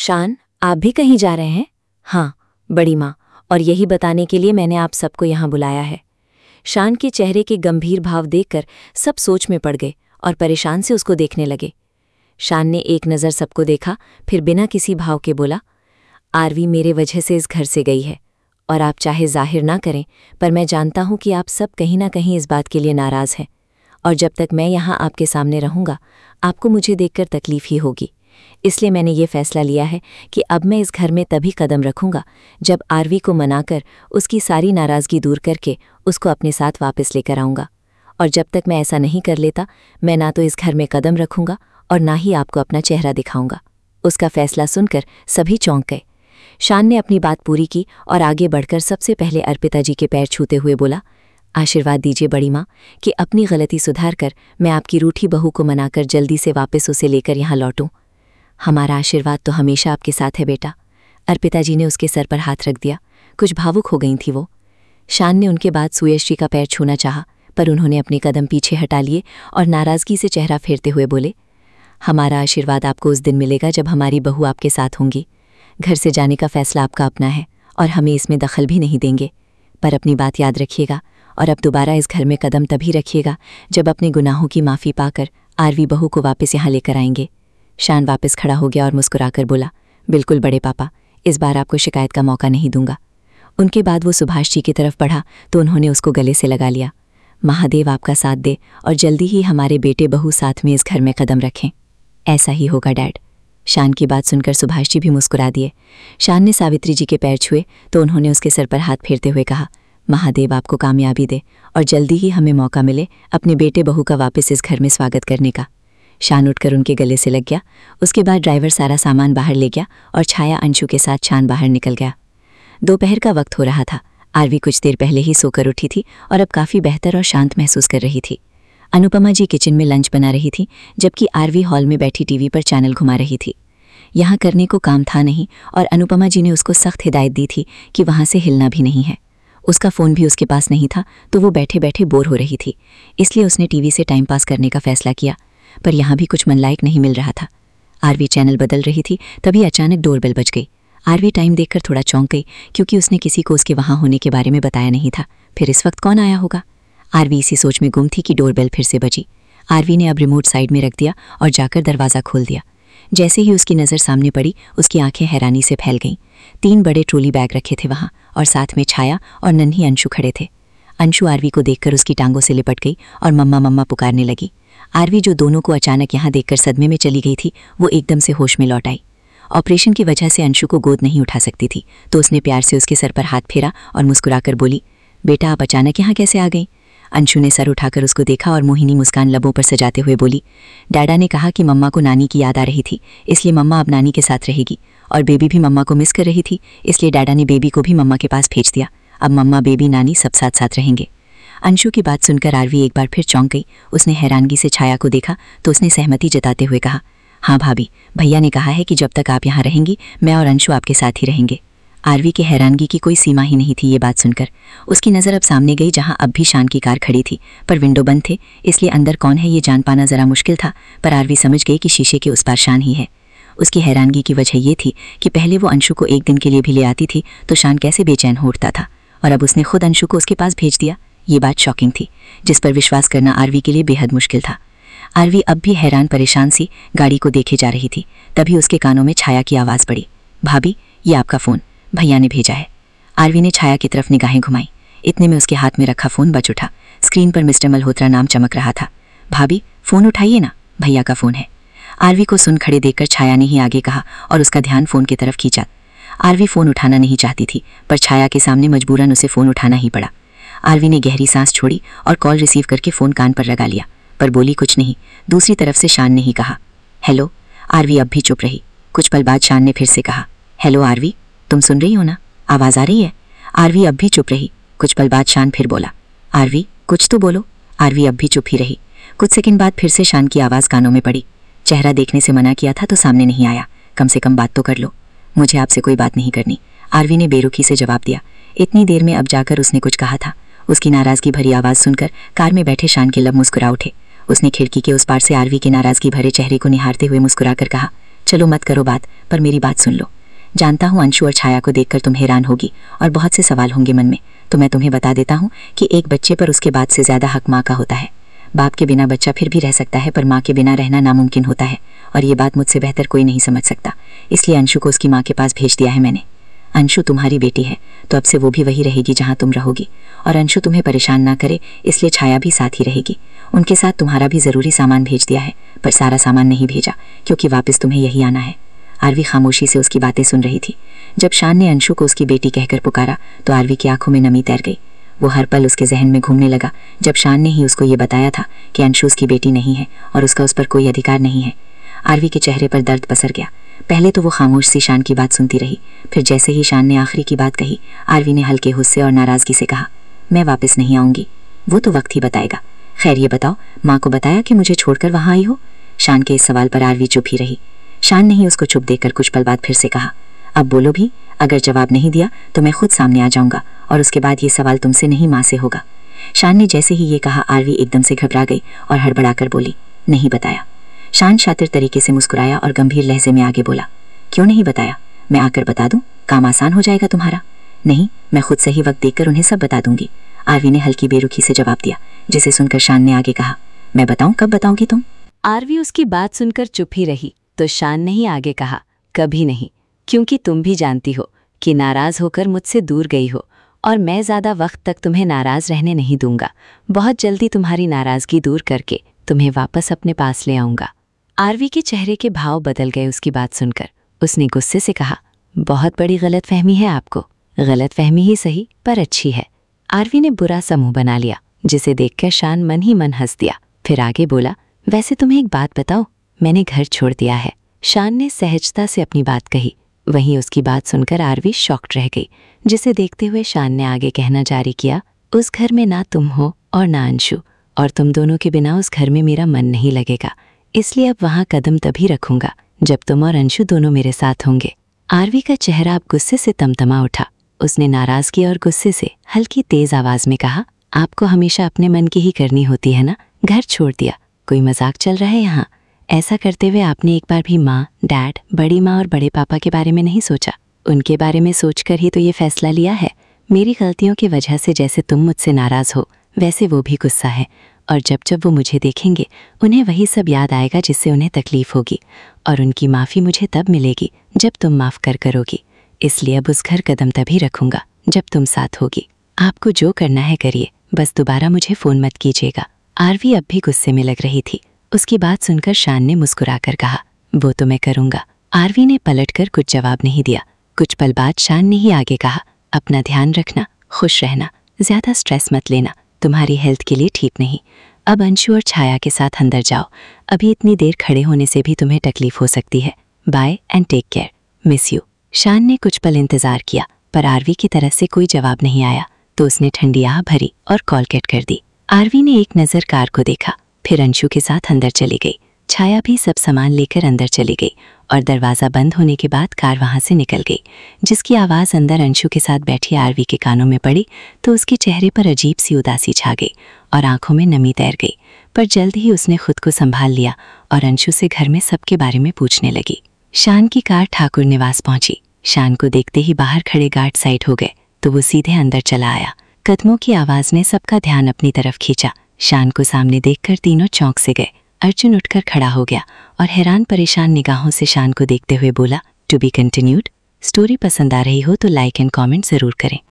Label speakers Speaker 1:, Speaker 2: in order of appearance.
Speaker 1: शान, आप भी कहीं जा रहे हैं? हाँ, बड़ी माँ, और यही बताने के लिए मैंने आप सबको यहाँ बुलाया है। शान के चेहरे के गंभीर भाव देखकर सब सोच में पड़ गए और परेशान से उसको देखने लगे। शान ने एक नज़र सबको देखा, फिर बिना किसी भाव के बोला, आरवी मेरे वजह से इस घर से गई है और आप चाहे जाहिर ना करें, पर मैं जानता हूँ कि आप सब कहीं ना कहीं इस बात के लिए नाराज़ हैं, और जब तक मैं यहाँ आपके सामने रहूँगा आपको मुझे देखकर तकलीफ़ ही होगी। इसलिए मैंने ये फ़ैसला लिया है कि अब मैं इस घर में तभी कदम रखूँगा जब आरवी को मनाकर उसकी सारी नाराज़गी दूर करके उसको अपने साथ वापस लेकर आऊँगा, और जब तक मैं ऐसा नहीं कर लेता मैं ना तो इस घर में कदम रखूँगा और ना ही आपको अपना चेहरा दिखाऊँगा। उसका फ़ैसला सुनकर सभी चौंक गए। शान ने अपनी बात पूरी की और आगे बढ़कर सबसे पहले अर्पिता जी के पैर छूते हुए बोला, आशीर्वाद दीजिए बड़ी माँ कि अपनी गलती सुधार कर मैं आपकी रूठी बहू को मनाकर जल्दी से वापस उसे लेकर यहाँ लौटूं। हमारा आशीर्वाद तो हमेशा आपके साथ है बेटा। अर्पिता जी ने उसके सर पर हाथ रख दिया। कुछ भावुक हो गई थी वो। शान ने उनके बाद सुयश जी का पैर छूना चाहा, पर उन्होंने अपने कदम पीछे हटा लिए और नाराज़गी से चेहरा फेरते हुए बोले, हमारा आशीर्वाद आपको उस दिन मिलेगा जब हमारी बहू आपके साथ होंगी। घर से जाने का फ़ैसला आपका अपना है और हमें इसमें दखल भी नहीं देंगे, पर अपनी बात याद रखिएगा और अब दोबारा इस घर में कदम तभी रखिएगा जब अपने गुनाहों की माफ़ी पाकर आरवी बहू को वापस यहाँ लेकर आएंगे। शान वापस खड़ा हो गया और मुस्कुराकर बोला, बिल्कुल बड़े पापा, इस बार आपको शिकायत का मौका नहीं दूंगा। उनके बाद वो सुभाष जी की तरफ बढ़ा तो उन्होंने उसको गले से लगा लिया। महादेव आपका साथ दे और जल्दी ही हमारे बेटे बहू साथ में इस घर में कदम रखें। ऐसा ही होगा डैड। शान की बात सुनकर सुभाष जी भी मुस्कुरा दिए। शान ने सावित्री जी के पैर छुए तो उन्होंने उसके सर पर हाथ फेरते हुए कहा, महादेव आपको कामयाबी दे और जल्दी ही हमें मौका मिले अपने बेटे बहू का वापस इस घर में स्वागत करने का। शान उठकर उनके गले से लग गया। उसके बाद ड्राइवर सारा सामान बाहर ले गया और छाया अंशु के साथ शान बाहर निकल गया। दोपहर का वक्त हो रहा था। आरवी कुछ देर पहले ही सोकर उठी थी और अब काफ़ी बेहतर और शांत महसूस कर रही थी। अनुपमा जी किचन में लंच बना रही थी, जबकि आरवी हॉल में बैठी टीवी पर चैनल घुमा रही थी। यहाँ करने को काम था नहीं और अनुपमा जी ने उसको सख्त हिदायत दी थी कि वहाँ से हिलना भी नहीं है। उसका फ़ोन भी उसके पास नहीं था तो वो बैठे बैठे बोर हो रही थी, इसलिए उसने टीवी से टाइम पास करने का फ़ैसला किया, पर यहाँ भी कुछ मनलायक नहीं मिल रहा था। आरवी चैनल बदल रही थी, तभी अचानक डोरबेल बज गई। आरवी टाइम देखकर थोड़ा चौंक गई, क्योंकि उसने किसी को उसके वहाँ होने के बारे में बताया नहीं था। फिर इस वक्त कौन आया होगा? आरवी इसी सोच में गुम थी कि डोरबेल फिर से बजी। आरवी ने अब रिमोट साइड में रख दिया और जाकर दरवाज़ा खोल दिया। जैसे ही उसकी नज़र सामने पड़ी, उसकी आंखें हैरानी से फैल गईं। 3 बड़े ट्रॉली बैग रखे थे वहाँ और साथ में छाया और नन्ही अंशु खड़े थे। अंशु आरवी को देखकर उसकी टांगों से लिपट गई और मम्मा मम्मा पुकारने लगी। आरवी जो दोनों को अचानक यहाँ देखकर सदमे में चली गई थी, वो एकदम से होश में लौट आई। ऑपरेशन की वजह से अंशु को गोद नहीं उठा सकती थी, तो उसने प्यार से उसके सर पर हाथ फेरा और मुस्कुराकर बोली, बेटा आप अचानक यहाँ कैसे आ गई? अंशु ने सर उठाकर उसको देखा और मोहिनी मुस्कान लबों पर सजाते हुए बोली, डैडा ने कहा कि मम्मा को नानी की याद आ रही थी, इसलिए मम्मा अब नानी के साथ रहेगी, और बेबी भी मम्मा को मिस कर रही थी, इसलिए डैडा ने बेबी को भी मम्मा के पास भेज दिया। अब मम्मा बेबी नानी सब साथ साथ रहेंगे। अंशु की बात सुनकर आरवी एक बार फिर चौंक गई। उसने हैरानगी से छाया को देखा तो उसने सहमति जताते हुए कहा, हाँ भाभी, भैया ने कहा है कि जब तक आप यहाँ रहेंगी मैं और अंशु आपके साथ ही रहेंगे। आरवी की हैरानगी की कोई सीमा ही नहीं थी ये बात सुनकर। उसकी नज़र अब सामने गई जहाँ अब भी शान की कार खड़ी थी, पर विंडो बंद थे, इसलिए अंदर कौन है ये जान पाना ज़रा मुश्किल था, पर आरवी समझ गई कि शीशे के उस पार शान ही है। उसकी हैरानगी की वजह ये थी कि पहले वो अंशु को एक दिन के लिए भी ले आती थी तो शान कैसे बेचैन हो उठता था, और अब उसने खुद अंशु को उसके पास भेज दिया। ये बात शॉकिंग थी, जिस पर विश्वास करना आरवी के लिए बेहद मुश्किल था। आरवी अब भी हैरान परेशान सी गाड़ी को देखे जा रही थी। तभी उसके कानों में छाया की आवाज़ पड़ी, भाभी ये आपका फ़ोन भैया ने भेजा है। आरवी ने छाया की तरफ निगाहें घुमाई। इतने में उसके हाथ में रखा फ़ोन बज उठा। स्क्रीन पर मिस्टर मल्होत्रा नाम चमक रहा था। भाभी फ़ोन उठाइए ना, भैया का फ़ोन है। आरवी को सुन खड़े देखकर छाया ने ही आगे कहा और उसका ध्यान फ़ोन की तरफ खींचा। आरवी फ़ोन उठाना नहीं चाहती थी, पर छाया के सामने मजबूरन उसे फ़ोन उठाना ही पड़ा। आरवी ने गहरी सांस छोड़ी और कॉल रिसीव करके फ़ोन कान पर लगा लिया, पर बोली कुछ नहीं। दूसरी तरफ से शान ने ही कहा, हेलो। आरवी अब भी चुप रही। कुछ पल बाद शान ने फिर से कहा, हेलो आरवी, तुम सुन रही हो ना, आवाज़ आ रही है? आरवी अब भी चुप रही। कुछ पल बाद शान फिर बोला, आरवी कुछ तो बोलो। आरवी अब भी चुप ही रही। कुछ सेकंड बाद फिर से शान की आवाज़ कानों में पड़ी, चेहरा देखने से मना किया था तो सामने नहीं आया, कम से कम बात तो कर लो। मुझे आपसे कोई बात नहीं करनी, आरवी ने बेरुखी से जवाब दिया। इतनी देर में अब जाकर उसने कुछ कहा था। उसकी नाराज़गी भरी आवाज़ सुनकर कार में बैठे शान के लब मुस्कुरा उठे। उसने खिड़की के उस पार से आरवी के नाराज़गी भरे चेहरे को निहारते हुए मुस्कुराकर कहा,
Speaker 2: चलो मत करो बात, पर मेरी बात सुन लो। जानता हूँ अंशु और छाया को देखकर तुम हैरान होगी और बहुत से सवाल होंगे मन में, तो मैं तुम्हें बता देता हूँ कि एक बच्चे पर उसके बाद से ज़्यादा हक माँ का होता है। बाप के बिना बच्चा फिर भी रह सकता है, पर माँ के बिना रहना नामुमकिन होता है, और ये बात मुझसे बेहतर कोई नहीं समझ सकता। इसलिए अंशु को उसकी माँ के पास भेज दिया है मैंने। अंशु तुम्हारी बेटी है, तो अब से वो भी वही रहेगी जहाँ तुम रहोगी, और अंशु तुम्हें परेशान ना करे इसलिए छाया भी साथ ही रहेगी। उनके साथ तुम्हारा भी ज़रूरी सामान भेज दिया है, पर सारा सामान नहीं भेजा क्योंकि वापस तुम्हें यही आना है। आरवी खामोशी से उसकी बातें सुन रही थी। जब शान ने अंशु को उसकी बेटी कहकर पुकारा तो आरवी की आंखों में नमी तैर गई। वो हर पल उसके जहन में घूमने लगा जब शान ने ही उसको ये बताया था कि अंशु उसकी बेटी नहीं है और उसका उस पर कोई अधिकार नहीं है। आरवी के चेहरे पर दर्द पसर गया। पहले तो वो खामोश सी शान की बात सुनती रही, फिर जैसे ही शान ने आखिरी की बात कही, आरवी ने हल्के गुस्से और नाराज़गी से कहा, मैं वापस नहीं आऊँगी, वो तो वक्त ही बताएगा। खैर ये बताओ, माँ को बताया कि मुझे छोड़कर वहाँ आई हो? शान के इस सवाल पर आरवी चुप ही रही। शान ने ही उसको चुप देखकर कुछ पल बाद फिर से कहा, अब बोलो भी, अगर जवाब नहीं दिया तो मैं खुद सामने आ जाऊंगा और उसके बाद ये सवाल तुमसे नहीं माँ से होगा। शान ने जैसे ही ये कहा, आरवी एकदम से घबरा गई और हड़बड़ाकर बोली, नहीं बताया। शान शातिर तरीके से मुस्कुराया और गंभीर लहजे में आगे बोला, क्यों नहीं बताया? मैं आकर बता दूं, काम आसान हो जाएगा तुम्हारा। नहीं, मैं खुद सही वक्त देखकर उन्हें सब बता दूंगी। आरवी ने हल्की बेरुखी से जवाब दिया, जिसे सुनकर शान ने आगे कहा, मैं बताऊं, कब बताओगी तुम?
Speaker 1: आरवी उसकी बात सुनकर चुप ही रही तो शान ने ही आगे कहा, कभी नहीं, क्योंकि तुम भी जानती हो कि नाराज होकर मुझसे दूर गई हो और मैं ज़्यादा वक्त तक तुम्हें नाराज रहने नहीं दूंगा। बहुत जल्दी तुम्हारी नाराज़गी दूर करके तुम्हें वापस अपने पास ले आऊँगा। आरवी के चेहरे के भाव बदल गए उसकी बात सुनकर। उसने गुस्से से कहा, बहुत बड़ी गलतफहमी है आपको। गलतफहमी ही सही, पर अच्छी है। आरवी ने बुरा सा मुंह बना लिया, जिसे देखकर शान मन ही मन हंस दिया। फिर आगे बोला, वैसे तुम्हें एक बात बताओ, मैंने घर छोड़ दिया है। शान ने सहजता से अपनी बात कही। वहीं उसकी बात सुनकर आरवी शॉक्ड रह गई, जिसे देखते हुए शान ने आगे कहना जारी किया, उस घर में ना तुम हो और ना अंशु, और तुम दोनों के बिना उस घर में मेरा मन नहीं लगेगा। इसलिए अब वहाँ कदम तभी रखूंगा जब तुम और अंशु दोनों मेरे साथ होंगे। आरवी का चेहरा अब गुस्से से तमतमा उठा। उसने नाराज़गी और गुस्से से हल्की तेज आवाज में कहा, आपको हमेशा अपने मन की ही करनी होती है ना? घर छोड़ दिया, कोई मजाक चल रहा है यहाँ? ऐसा करते हुए आपने एक बार भी माँ, डैड, बड़ी माँ और बड़े पापा के बारे में नहीं सोचा? उनके बारे में सोचकर ही तो ये फैसला लिया है। मेरी गलतियों की वजह से जैसे तुम मुझसे नाराज़ हो, वैसे वो भी गुस्सा है, और जब जब वो मुझे देखेंगे उन्हें वही सब याद आएगा जिससे उन्हें तकलीफ़ होगी, और उनकी माफ़ी मुझे तब मिलेगी जब तुम माफ़ करोगी। इसलिए अब उस घर कदम तभी रखूँगा जब तुम साथ होगी। आपको जो करना है करिए, बस दोबारा मुझे फ़ोन मत कीजिएगा। आरवी अब भी गुस्से में लग रही थी। उसकी बात सुनकर शान ने मुस्कुराकर कहा, वो तो मैं करूँगा। आरवी ने पलटकर कुछ जवाब नहीं दिया। कुछ पल बाद शान ने ही आगे कहा, अपना ध्यान रखना, खुश रहना, ज़्यादा स्ट्रेस मत लेना, तुम्हारी हेल्थ के लिए ठीक नहीं। अब अंशु और छाया के साथ अंदर जाओ, अभी इतनी देर खड़े होने से भी तुम्हें तकलीफ हो सकती है। Bye and take care, miss you. Shaan ने कुछ पल इंतजार किया, पर आरवी की तरफ से कोई जवाब नहीं आया, तो उसने ठंडी आह भरी और कॉल कट कर दी। आरवी ने एक नज़र कार को देखा, फिर अंशु के साथ अंदर चली गई। छाया भी सब सामान लेकर अंदर चली गई और दरवाज़ा बंद होने के बाद कार वहाँ से निकल गई। जिसकी आवाज़ अंदर अंशु के साथ बैठी आरवी के कानों में पड़ी तो उसके चेहरे पर अजीब सी उदासी छा गई और आंखों में नमी तैर गई। पर जल्द ही उसने खुद को संभाल लिया और अंशु से घर में सबके बारे में पूछने लगी। शान की कार ठाकुर निवास पहुंची। शान को देखते ही बाहर खड़े गार्ड साइड हो गए तो वो सीधे अंदर चला आया। कदमों की आवाज़ ने सबका ध्यान अपनी तरफ खींचा। शान को सामने देखकर तीनों चौंक से गए। अर्जुन उठकर खड़ा हो गया और हैरान परेशान निगाहों से शान को देखते हुए बोला, टू बी कंटिन्यूड। स्टोरी पसंद आ रही हो तो लाइक एंड कमेंट ज़रूर करें।